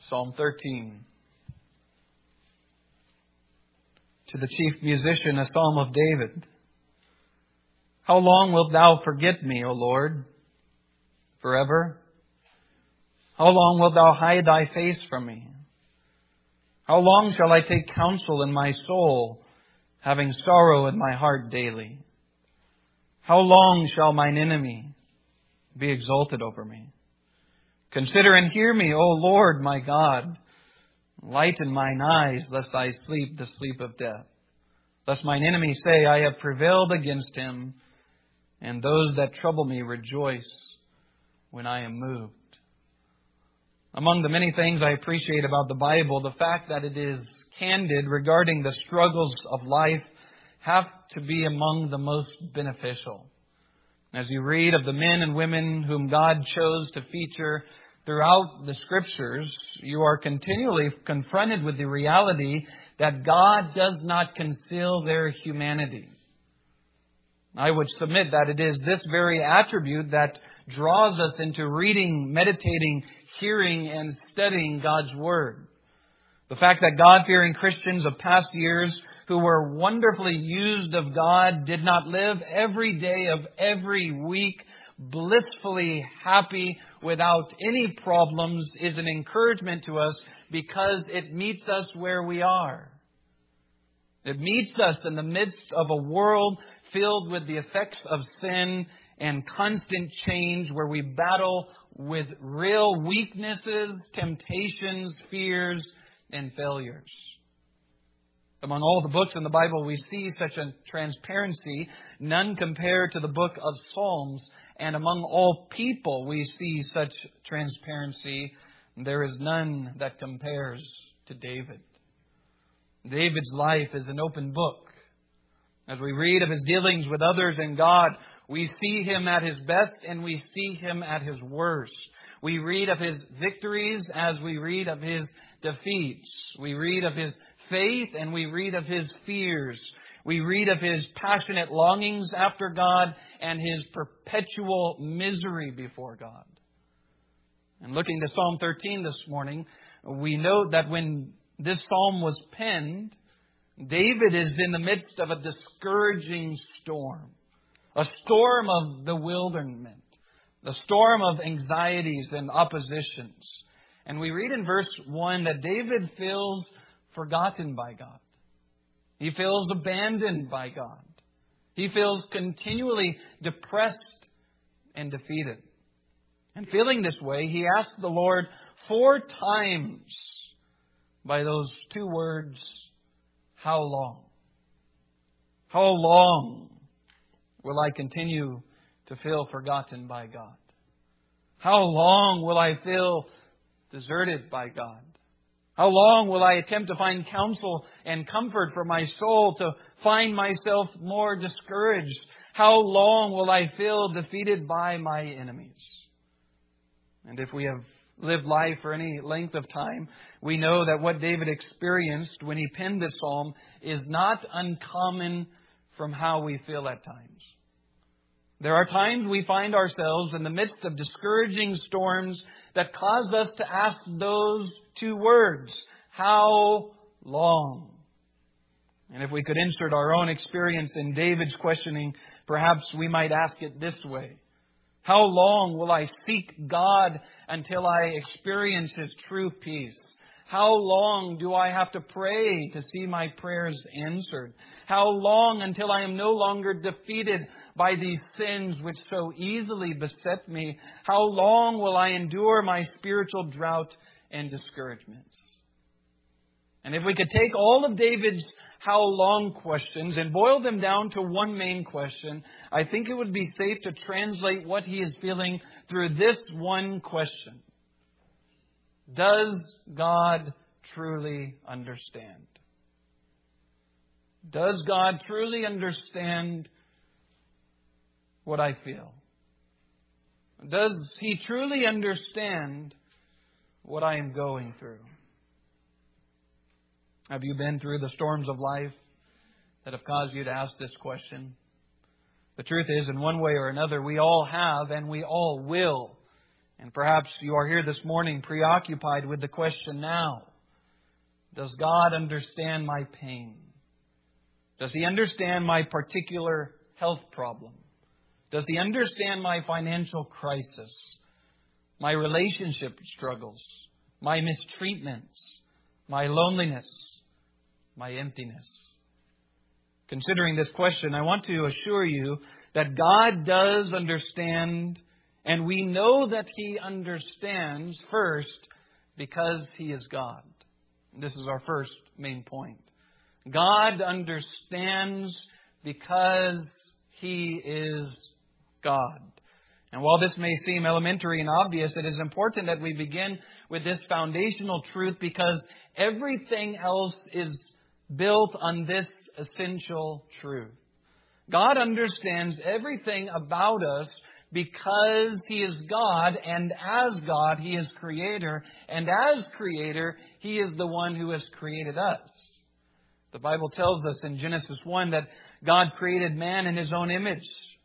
Psalm 13. To the chief musician, a psalm of David. How long wilt thou forget me, O Lord? Forever? How long wilt thou hide thy face from me? How long shall I take counsel in my soul, having sorrow in my heart daily? How long shall mine enemy be exalted over me? Consider and hear me, O Lord my God. Lighten mine eyes, lest I sleep the sleep of death. Lest mine enemy say, I have prevailed against him, and those that trouble me rejoice when I am moved. Among the many things I appreciate about the Bible, the fact that it is candid regarding the struggles of life have to be among the most beneficial. As you read of the men and women whom God chose to feature throughout the Scriptures, you are continually confronted with the reality that God does not conceal their humanity. I would submit that it is this very attribute that draws us into reading, meditating, hearing, and studying God's Word. The fact that God-fearing Christians of past years who were wonderfully used of God did not live every day of every week blissfully happy without any problems is an encouragement to us because it meets us where we are. It meets us in the midst of a world filled with the effects of sin and constant change, where we battle with real weaknesses, temptations, fears, and failures. Among all the books in the Bible, we see such a transparency, none compared to the book of Psalms. And among all people, we see such transparency. There is none that compares to David. David's life is an open book. As we read of his dealings with others and God, we see him at his best and we see him at his worst. We read of his victories as we read of his defeats. We read of his faith and we read of his fears. We read of his passionate longings after God and his perpetual misery before God. And looking to Psalm 13 this morning, we note that when this psalm was penned, David is in the midst of a discouraging storm. A storm of bewilderment. A storm of anxieties and oppositions. And we read in verse 1 that David feels forgotten by God. He feels abandoned by God. He feels continually depressed and defeated. And feeling this way, he asks the Lord 4 times by those 2 words, how long? How long will I continue to feel forgotten by God? How long will I feel deserted by God? How long will I attempt to find counsel and comfort for my soul, to find myself more discouraged? How long will I feel defeated by my enemies? And if we have lived life for any length of time, we know that what David experienced when he penned this psalm is not uncommon from how we feel at times. There are times we find ourselves in the midst of discouraging storms that cause us to ask those 2 words, how long? And if we could insert our own experience in David's questioning, perhaps we might ask it this way. How long will I seek God until I experience His true peace? How long do I have to pray to see my prayers answered? How long until I am no longer defeated by these sins which so easily beset me? How long will I endure my spiritual drought and discouragements? And if we could take all of David's how long questions and boil them down to one main question, I think it would be safe to translate what he is feeling through this one question. Does God truly understand? Does God truly understand what I feel? Does He truly understand what I am going through? Have you been through the storms of life that have caused you to ask this question? The truth is, in one way or another, we all have and we all will And perhaps you are here this morning preoccupied with the question now, does God understand my pain? Does He understand my particular health problem? Does He understand my financial crisis, my relationship struggles, my mistreatments, my loneliness, my emptiness? Considering this question, I want to assure you that God does understand, and we know that He understands first because He is God. This is our first main point. God understands because He is God. And while this may seem elementary and obvious, it is important that we begin with this foundational truth because everything else is built on this essential truth. God understands everything about us because He is God, and as God, He is Creator, and as Creator, He is the one who has created us. The Bible tells us in Genesis 1 that God created man in His own image.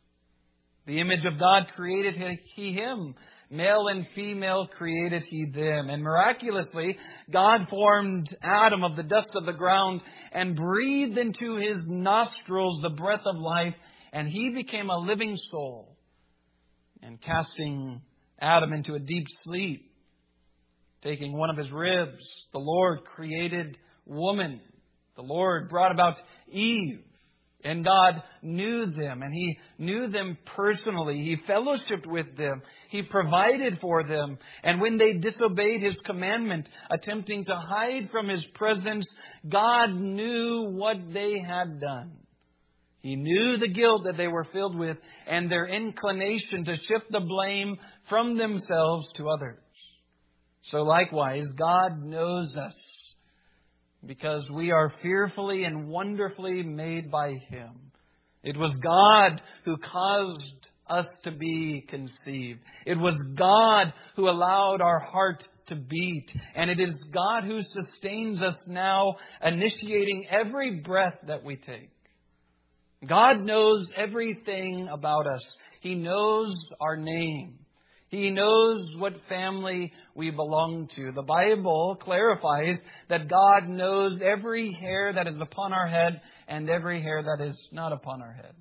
The image of God created He him. Male and female created He them. And miraculously, God formed Adam of the dust of the ground and breathed into his nostrils the breath of life, and he became a living soul. And casting Adam into a deep sleep, taking one of his ribs, the Lord created woman. The Lord brought about Eve. And God knew them, and He knew them personally. He fellowshiped with them. He provided for them. And when they disobeyed His commandment, attempting to hide from His presence, God knew what they had done. He knew the guilt that they were filled with and their inclination to shift the blame from themselves to others. So likewise, God knows us, because we are fearfully and wonderfully made by Him. It was God who caused us to be conceived. It was God who allowed our heart to beat. And it is God who sustains us now, initiating every breath that we take. God knows everything about us. He knows our name. He knows what family we belong to. The Bible clarifies that God knows every hair that is upon our head and every hair that is not upon our head.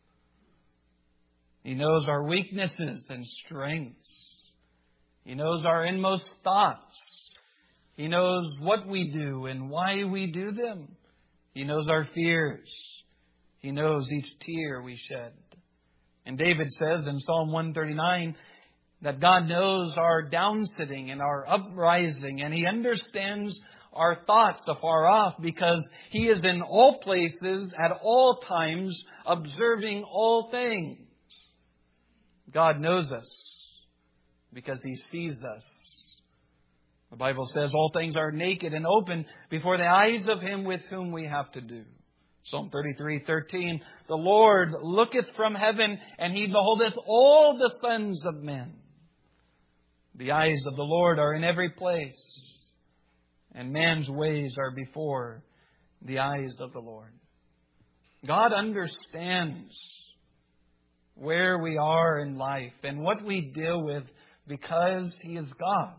He knows our weaknesses and strengths. He knows our inmost thoughts. He knows what we do and why we do them. He knows our fears. He knows each tear we shed. And David says in Psalm 139, that God knows our downsitting and our uprising, and He understands our thoughts afar off because He is in all places at all times, observing all things. God knows us because He sees us. The Bible says all things are naked and open before the eyes of Him with whom we have to do. Psalm 33:13, the Lord looketh from heaven, and He beholdeth all the sons of men. The eyes of the Lord are in every place, and man's ways are before the eyes of the Lord. God understands where we are in life and what we deal with because He is God.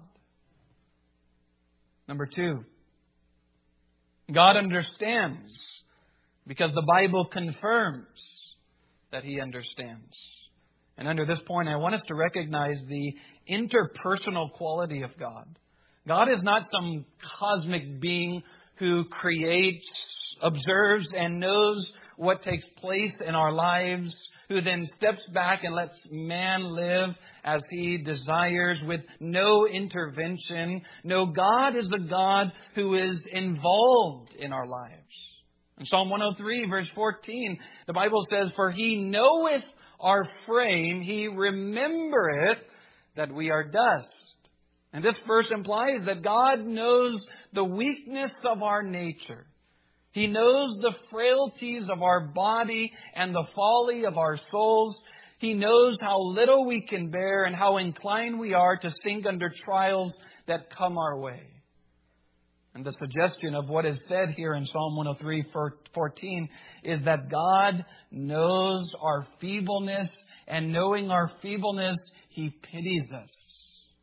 Number 2, God understands because the Bible confirms that He understands. And under this point, I want us to recognize the interpersonal quality of God. God is not some cosmic being who creates, observes, and knows what takes place in our lives, who then steps back and lets man live as he desires with no intervention. No, God is the God who is involved in our lives. In Psalm 103, verse 14, the Bible says, for He knoweth our frame, He remembereth that we are dust. And this verse implies that God knows the weakness of our nature. He knows the frailties of our body and the folly of our souls. He knows how little we can bear and how inclined we are to sink under trials that come our way. And the suggestion of what is said here in Psalm 103:14 is that God knows our feebleness, and knowing our feebleness, He pities us.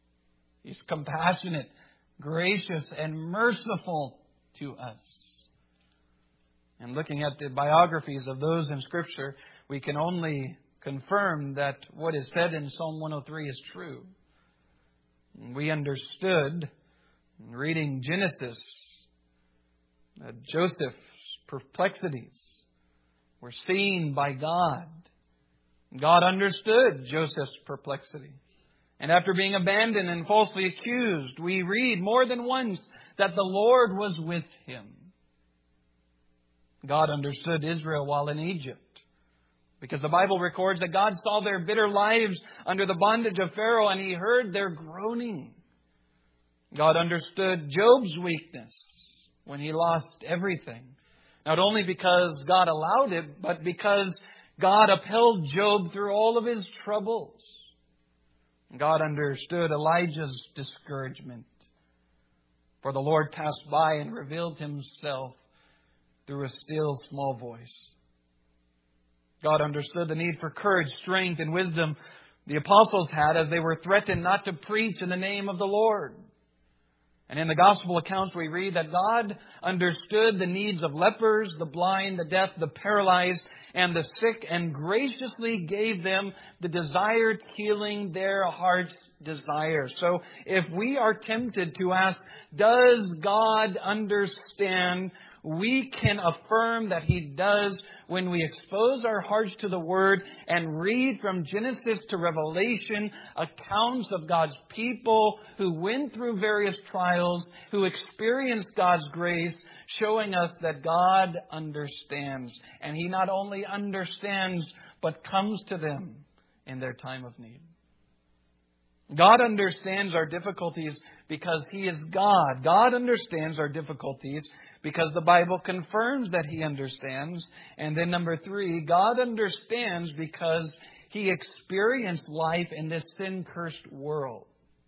He's compassionate, gracious, and merciful to us. And looking at the biographies of those in Scripture, we can only confirm that what is said in Psalm 103 is true. We understood, reading Genesis, Joseph's perplexities were seen by God. God understood Joseph's perplexity. And after being abandoned and falsely accused, we read more than once that the Lord was with him. God understood Israel while in Egypt, because the Bible records that God saw their bitter lives under the bondage of Pharaoh, and He heard their groaning. God understood Job's weakness when he lost everything, not only because God allowed it, but because God upheld Job through all of his troubles. God understood Elijah's discouragement, for the Lord passed by and revealed Himself through a still small voice. God understood the need for courage, strength, and wisdom the apostles had as they were threatened not to preach in the name of the Lord. And in the gospel accounts we read that God understood the needs of lepers, the blind, the deaf, the paralyzed, and the sick, and graciously gave them the desired healing their hearts desire. So if we are tempted to ask, does God understand? We can affirm that He does when we expose our hearts to the Word and read from Genesis to Revelation accounts of God's people who went through various trials, who experienced God's grace, showing us that God understands. And He not only understands, but comes to them in their time of need. God understands our difficulties because He is God. God understands our difficulties because the Bible confirms that He understands. And then number 3, God understands because He experienced life in this sin-cursed world.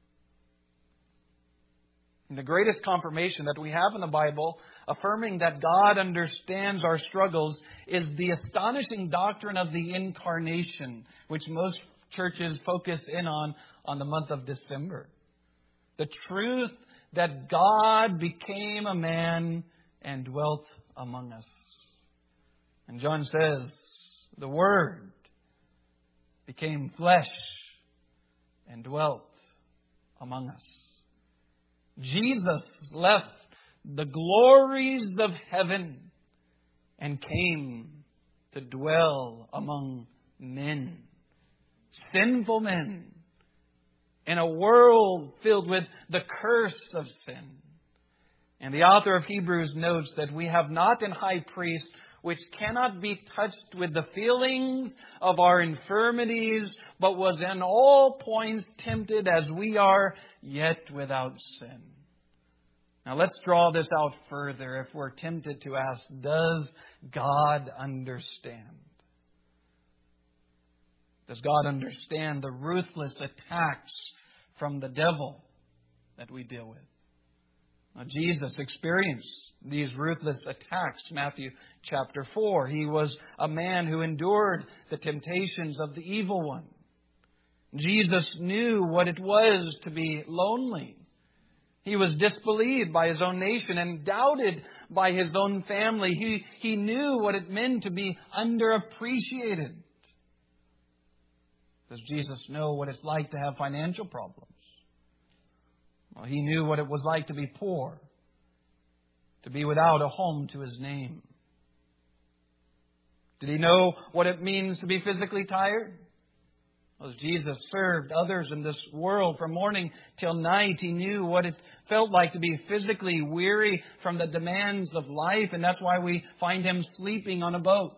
And the greatest confirmation that we have in the Bible, affirming that God understands our struggles, is the astonishing doctrine of the Incarnation, which most churches focus in on the month of December. The truth that God became a man and dwelt among us. And John says, the Word became flesh and dwelt among us. Jesus left the glories of heaven and came to dwell among men, sinful men, in a world filled with the curse of sin. And the author of Hebrews notes that we have not an high priest which cannot be touched with the feelings of our infirmities, but was in all points tempted as we are, yet without sin. Now let's draw this out further if we're tempted to ask, does God understand? Does God understand the ruthless attacks from the devil that we deal with? Now, Jesus experienced these ruthless attacks. Matthew chapter 4. He was a man who endured the temptations of the evil one. Jesus knew what it was to be lonely. He was disbelieved by his own nation and doubted by his own family. He knew what it meant to be underappreciated. Does Jesus know what it's like to have financial problems? Well, He knew what it was like to be poor, to be without a home to His name. Did He know what it means to be physically tired? As Jesus served others in this world from morning till night, He knew what it felt like to be physically weary from the demands of life, and that's why we find Him sleeping on a boat.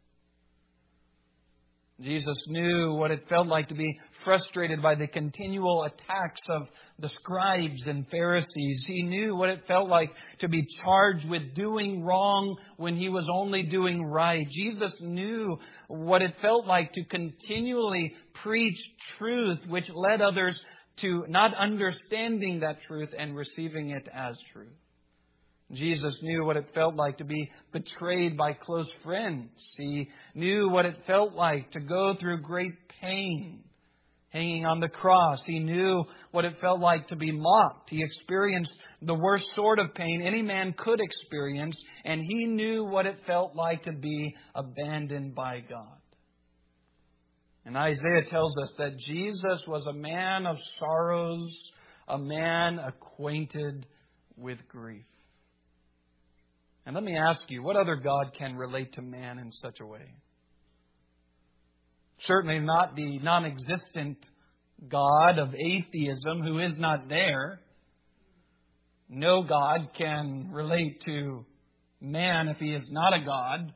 Jesus knew what it felt like to be frustrated by the continual attacks of the scribes and Pharisees. He knew what it felt like to be charged with doing wrong when He was only doing right. Jesus knew what it felt like to continually preach truth, which led others to not understanding that truth and receiving it as truth. Jesus knew what it felt like to be betrayed by close friends. He knew what it felt like to go through great pain hanging on the cross. He knew what it felt like to be mocked. He experienced the worst sort of pain any man could experience, and He knew what it felt like to be abandoned by God. And Isaiah tells us that Jesus was a man of sorrows, a man acquainted with grief. And let me ask you, what other God can relate to man in such a way? Certainly not the non-existent God of atheism who is not there. No God can relate to man if He is not a God.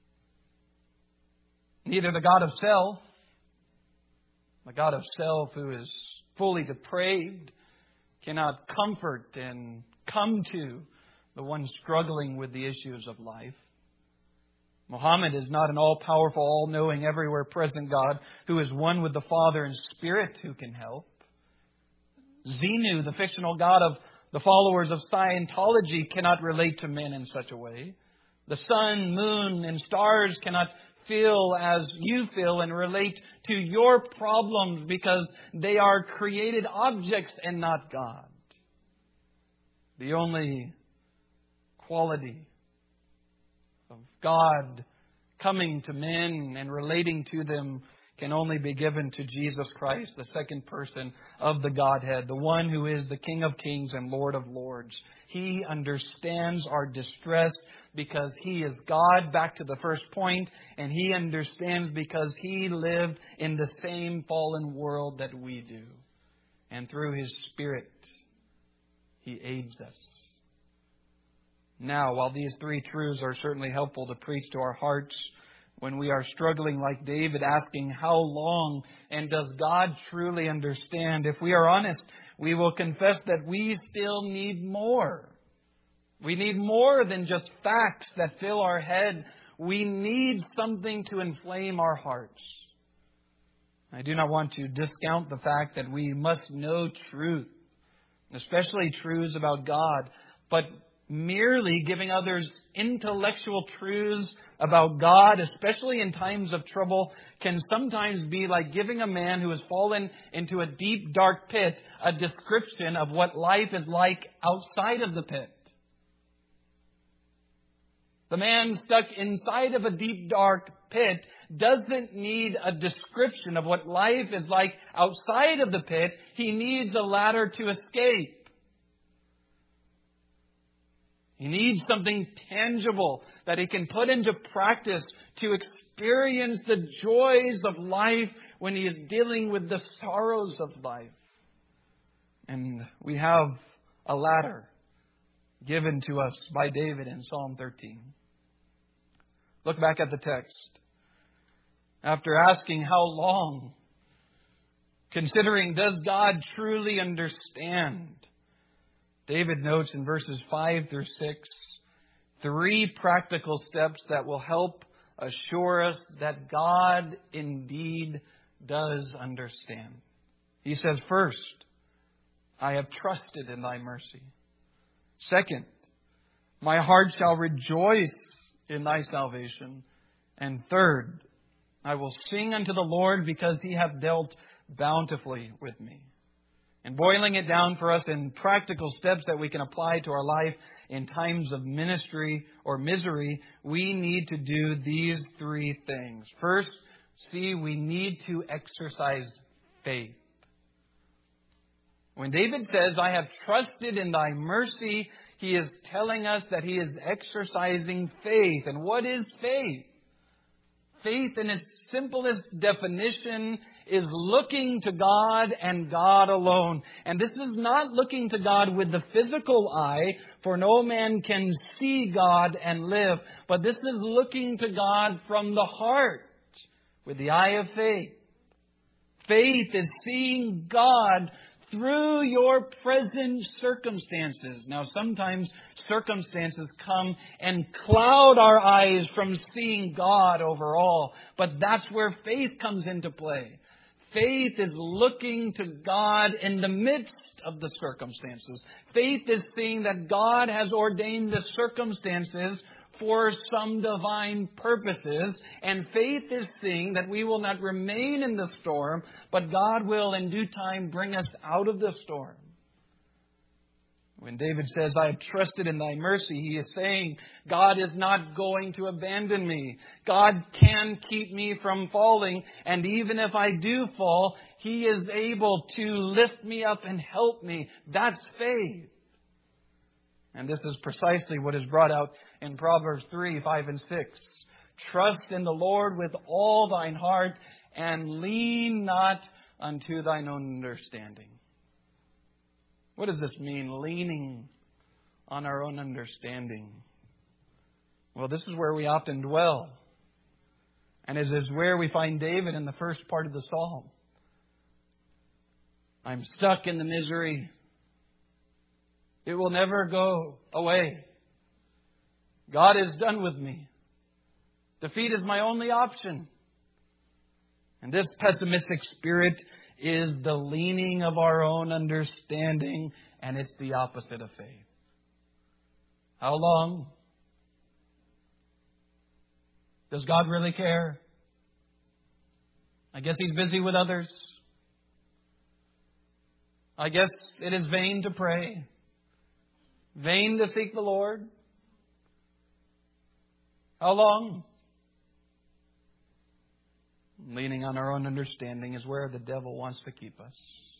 Neither the God of self. The God of self, who is fully depraved, cannot comfort and come to the one struggling with the issues of life. Muhammad is not an all-powerful, all-knowing, everywhere present God who is one with the Father in spirit who can help. Xenu, the fictional God of the followers of Scientology, cannot relate to men in such a way. The sun, moon, and stars cannot feel as you feel and relate to your problems because they are created objects and not God. The only quality of God coming to men and relating to them can only be given to Jesus Christ, the second person of the Godhead, the one who is the King of Kings and Lord of Lords. He understands our distress because He is God, back to the first point, and He understands because He lived in the same fallen world that we do. And through His Spirit, He aids us. Now, while these three truths are certainly helpful to preach to our hearts when we are struggling like David, asking how long, and does God truly understand? If we are honest, we will confess that we still need more. We need more than just facts that fill our head. We need something to inflame our hearts. I do not want to discount the fact that we must know truth, especially truths about God, but merely giving others intellectual truths about God, especially in times of trouble, can sometimes be like giving a man who has fallen into a deep, dark pit a description of what life is like outside of the pit. The man stuck inside of a deep, dark pit doesn't need a description of what life is like outside of the pit. He needs a ladder to escape. He needs something tangible that he can put into practice to experience the joys of life when he is dealing with the sorrows of life. And we have a ladder given to us by David in Psalm 13. Look back at the text. After asking how long, considering does God truly understand, David notes in verses 5 through 6 three practical steps that will help assure us that God indeed does understand. He says, first, I have trusted in Thy mercy. Second, my heart shall rejoice in Thy salvation. And third, I will sing unto the Lord because He hath dealt bountifully with me. And boiling it down for us in practical steps that we can apply to our life in times of ministry or misery, we need to do these three things. First, we need to exercise faith. When David says, I have trusted in Thy mercy, he is telling us that he is exercising faith. And what is faith? Faith, in its simplest definition, is looking to God and God alone. And this is not looking to God with the physical eye, for no man can see God and live. But this is looking to God from the heart, with the eye of faith. Faith is seeing God through your present circumstances. Now, sometimes circumstances come and cloud our eyes from seeing God overall. But that's where faith comes into play. Faith is looking to God in the midst of the circumstances. Faith is seeing that God has ordained the circumstances for some divine purposes. And faith is seeing that we will not remain in the storm, but God will in due time bring us out of the storm. When David says, I have trusted in thy mercy, he is saying, God is not going to abandon me. God can keep me from falling. And even if I do fall, he is able to lift me up and help me. That's faith. And this is precisely what is brought out in Proverbs 3, 5, and 6. Trust in the Lord with all thine heart, and lean not unto thine own understanding. What does this mean, leaning on our own understanding? Well, this is where we often dwell. And it is where we find David in the first part of the psalm. I'm stuck in the misery. It will never go away. God is done with me. Defeat is my only option. And this pessimistic spirit is the leaning of our own understanding, and it's the opposite of faith. How long? Does God really care? I guess He's busy with others. I guess it is vain to pray, vain to seek the Lord. How long? Leaning on our own understanding is where the devil wants to keep us.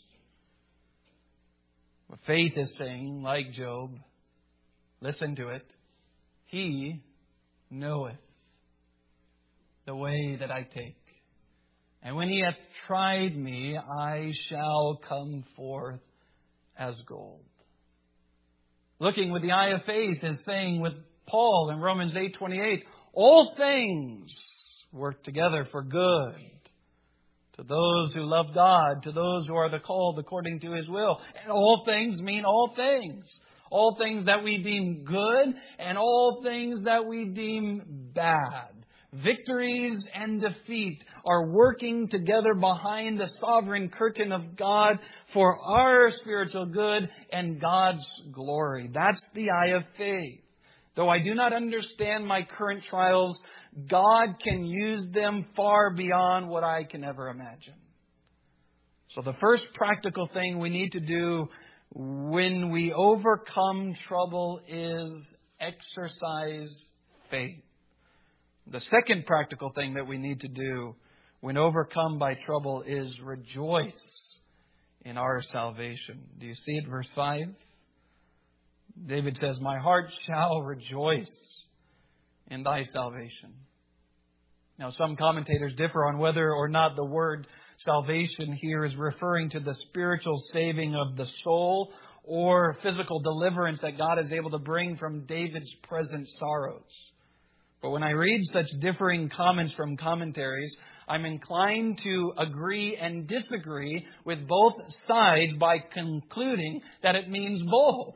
But faith is saying, like Job, listen to it, He knoweth the way that I take. And when He hath tried me, I shall come forth as gold. Looking with the eye of faith is saying with Paul in Romans 8:28, all things work together for good to those who love God, to those who are the called according to His will. And all things mean all things. All things that we deem good and all things that we deem bad. Victories and defeat are working together behind the sovereign curtain of God for our spiritual good and God's glory. That's the eye of faith. Though I do not understand my current trials, God can use them far beyond what I can ever imagine. So the first practical thing we need to do when we overcome trouble is exercise faith. The second practical thing that we need to do when overcome by trouble is rejoice in our salvation. Do you see it? Verse 5. David says, my heart shall rejoice in thy salvation. Now, some commentators differ on whether or not the word salvation here is referring to the spiritual saving of the soul or physical deliverance that God is able to bring from David's present sorrows. But when I read such differing comments from commentaries, I'm inclined to agree and disagree with both sides by concluding that it means both.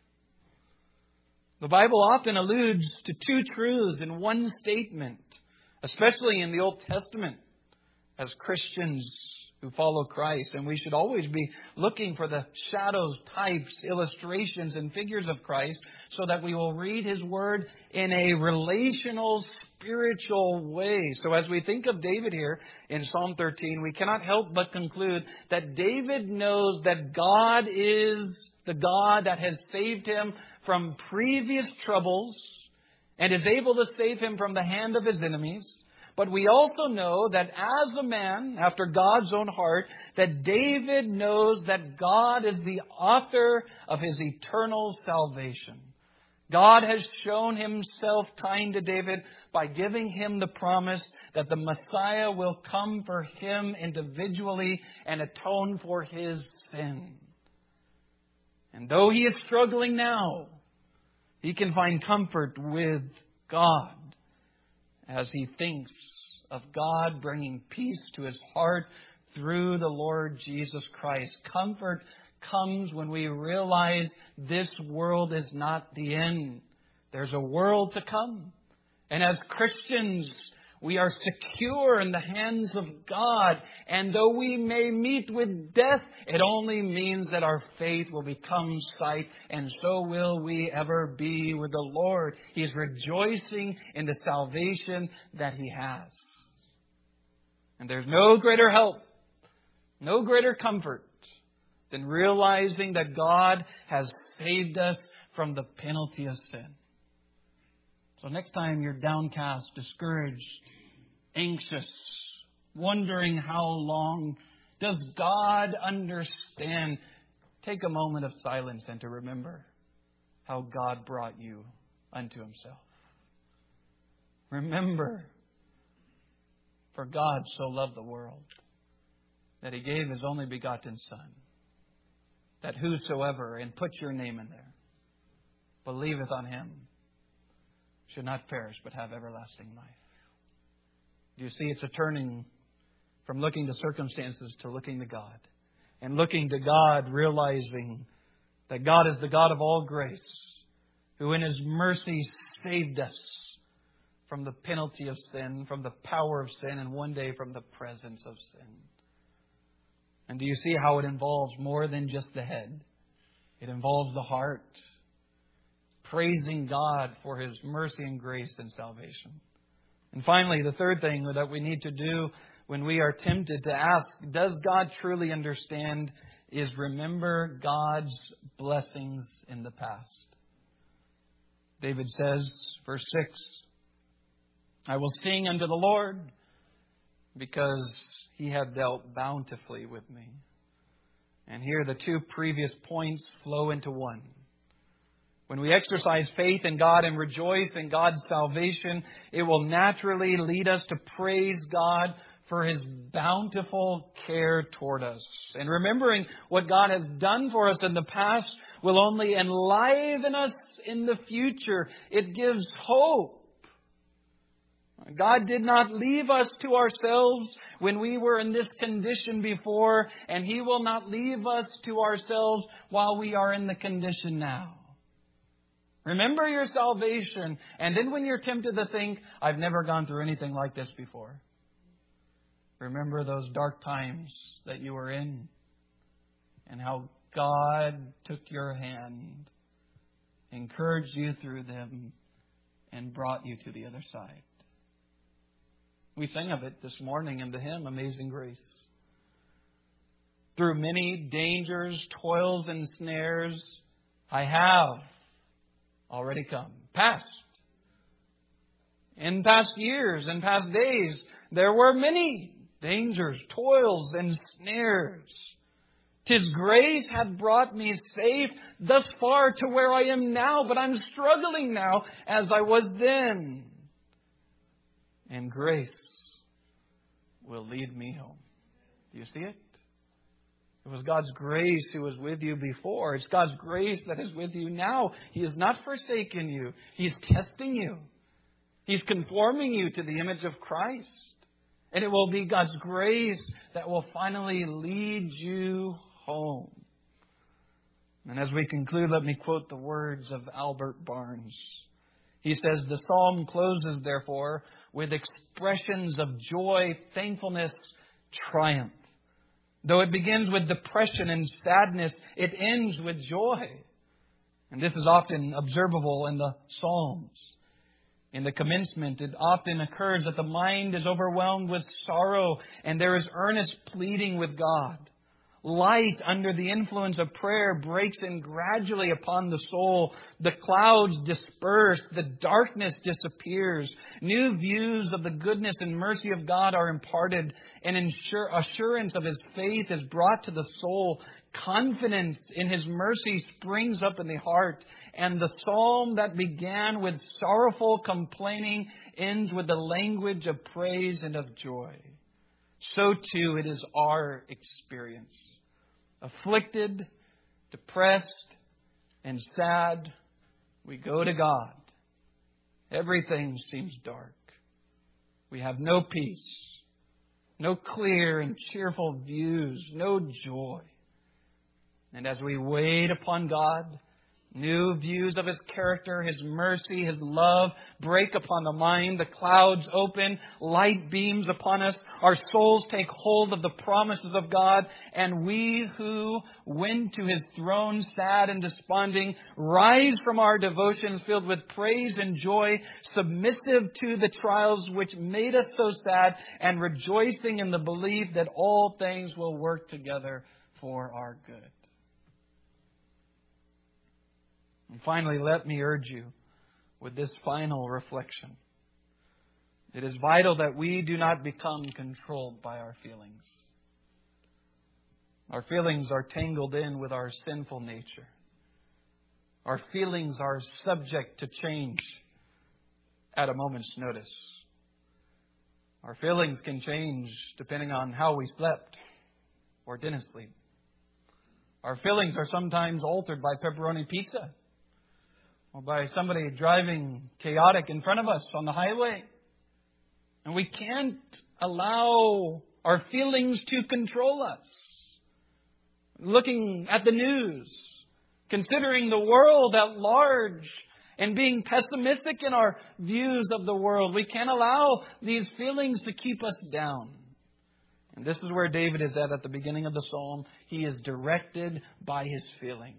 The Bible often alludes to two truths in one statement, especially in the Old Testament, as Christians who follow Christ. And we should always be looking for the shadows, types, illustrations, and figures of Christ so that we will read His Word in a relational, spiritual way. So as we think of David here in Psalm 13, we cannot help but conclude that David knows that God is the God that has saved him from previous troubles and is able to save him from the hand of his enemies. But we also know that as a man after God's own heart, that David knows that God is the author of his eternal salvation. God has shown Himself kind to David by giving him the promise that the Messiah will come for him individually and atone for his sin. And though he is struggling now, he can find comfort with God as he thinks of God bringing peace to his heart through the Lord Jesus Christ. Comfort comes when we realize this world is not the end. There's a world to come. And as Christians, We are secure in the hands of God. And though we may meet with death, it only means that our faith will become sight, and so will we ever be with the Lord. He is rejoicing in the salvation that He has. And there's no greater help, no greater comfort than realizing that God has saved us from the penalty of sin. So next time you're downcast, discouraged, anxious, wondering how long, does God understand? Take a moment of silence and to remember how God brought you unto Himself. Remember, for God so loved the world that He gave His only begotten Son, that whosoever, and put your name in there, believeth on Him, should not perish but have everlasting life. Do you see, it's a turning from looking to circumstances to looking to God. And looking to God, realizing that God is the God of all grace, who in His mercy saved us from the penalty of sin, from the power of sin, and one day from the presence of sin. And do you see how it involves more than just the head? It involves the heart, praising God for His mercy and grace and salvation. And finally, the third thing that we need to do when we are tempted to ask, does God truly understand, is remember God's blessings in the past. David says, verse 6, I will sing unto the Lord because He hath dealt bountifully with me. And here the two previous points flow into one. When we exercise faith in God and rejoice in God's salvation, it will naturally lead us to praise God for His bountiful care toward us. And remembering what God has done for us in the past will only enliven us in the future. It gives hope. God did not leave us to ourselves when we were in this condition before, and He will not leave us to ourselves while we are in the condition now. Remember your salvation, and then when you're tempted to think, I've never gone through anything like this before, remember those dark times that you were in and how God took your hand, encouraged you through them, and brought you to the other side. We sang of it this morning in the hymn, Amazing Grace. Through many dangers, toils, and snares, I have already come. Past. In past years and past days, there were many dangers, toils, and snares. 'Tis grace hath brought me safe thus far to where I am now, but I'm struggling now as I was then. And grace will lead me home. Do you see it? It was God's grace who was with you before. It's God's grace that is with you now. He has not forsaken you. He's testing you. He's conforming you to the image of Christ. And it will be God's grace that will finally lead you home. And as we conclude, let me quote the words of Albert Barnes. He says, the psalm closes, therefore, with expressions of joy, thankfulness, triumph. Though it begins with depression and sadness, it ends with joy. And this is often observable in the Psalms. In the commencement, it often occurs that the mind is overwhelmed with sorrow and there is earnest pleading with God. Light under the influence of prayer breaks in gradually upon the soul. The clouds disperse. The darkness disappears. New views of the goodness and mercy of God are imparted. And assurance of His faith is brought to the soul. Confidence in His mercy springs up in the heart. And the psalm that began with sorrowful complaining ends with the language of praise and of joy. So too it is our experience. Afflicted, depressed, and sad, we go to God. Everything seems dark. We have no peace, no clear and cheerful views, no joy. And as we wait upon God, New views of His character, His mercy, His love break upon the mind. The clouds open, light beams upon us. Our souls take hold of the promises of God. And we who went to His throne sad and desponding rise from our devotions filled with praise and joy, submissive to the trials which made us so sad, and rejoicing in the belief that all things will work together for our good. And finally, let me urge you with this final reflection. It is vital that we do not become controlled by our feelings. Our feelings are tangled in with our sinful nature. Our feelings are subject to change at a moment's notice. Our feelings can change depending on how we slept or didn't sleep. Our feelings are sometimes altered by pepperoni pizza, or by somebody driving chaotic in front of us on the highway. And we can't allow our feelings to control us. Looking at the news, considering the world at large, and being pessimistic in our views of the world, we can't allow these feelings to keep us down. And this is where David is at the beginning of the psalm. He is directed by his feelings.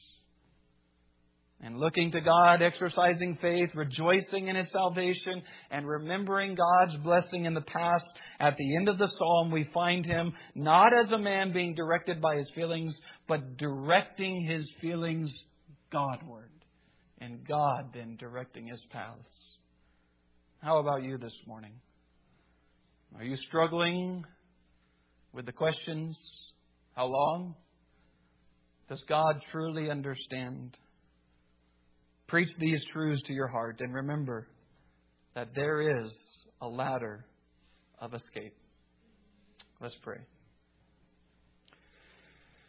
And looking to God, exercising faith, rejoicing in His salvation, and remembering God's blessing in the past, at the end of the psalm, we find him not as a man being directed by his feelings, but directing his feelings Godward. And God then directing his paths. How about you this morning? Are you struggling with the questions? How long? Does God truly understand? Preach these truths to your heart and remember that there is a ladder of escape. Let's pray.